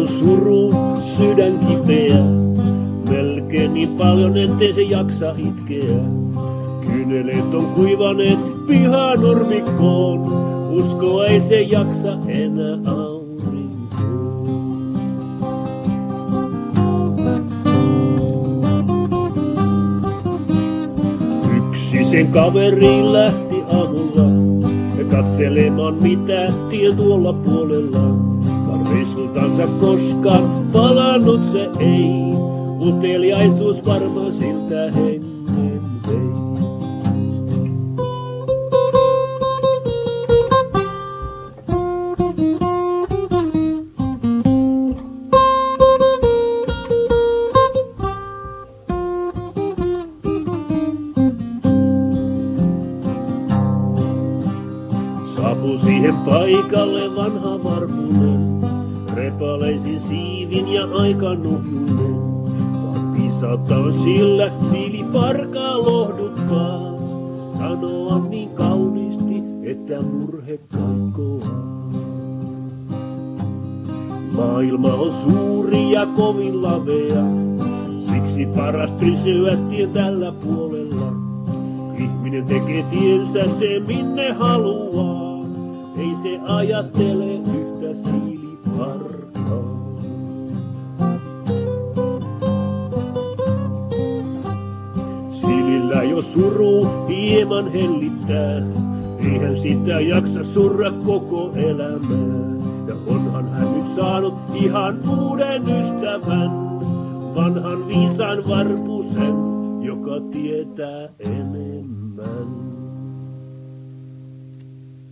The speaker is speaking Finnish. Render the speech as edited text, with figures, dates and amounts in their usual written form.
on suru, sydän kipeä. Melkein niin paljon, ettei se jaksa itkeä. Kyyneleet on kuivaneet pihanurmikkoon. Uskoa ei se jaksa enää aurinkoon. Yksi sen kaveri lähti aamulla katselemaan mitä tien tuolla puolella. Vaan reissultansa koskaan palannut se ei. Uteliaisuus varmaan siltä hengen vei. Saapui siihen paikalle vanha varpunen, repaleisin siivin ja aika nuhjunen. Vaan viisautta on sillä, siili parkaa lohduttaa, sanoa niin kauniisti, että murhe kaikkoaa. Maailma on suuri ja kovin lavea, siksi paras pysyä tien tällä puolella. Ihminen tekee tiensä se minne haluaa. Ei se ajattele yhtä siiliparkaa. Siilillä jos suru hieman hellittää, eihän sitä jaksa surra koko elämää. Ja onhan hän nyt saanut ihan uuden ystävän, vanhan viisaan varpusen, joka tietää enemmän.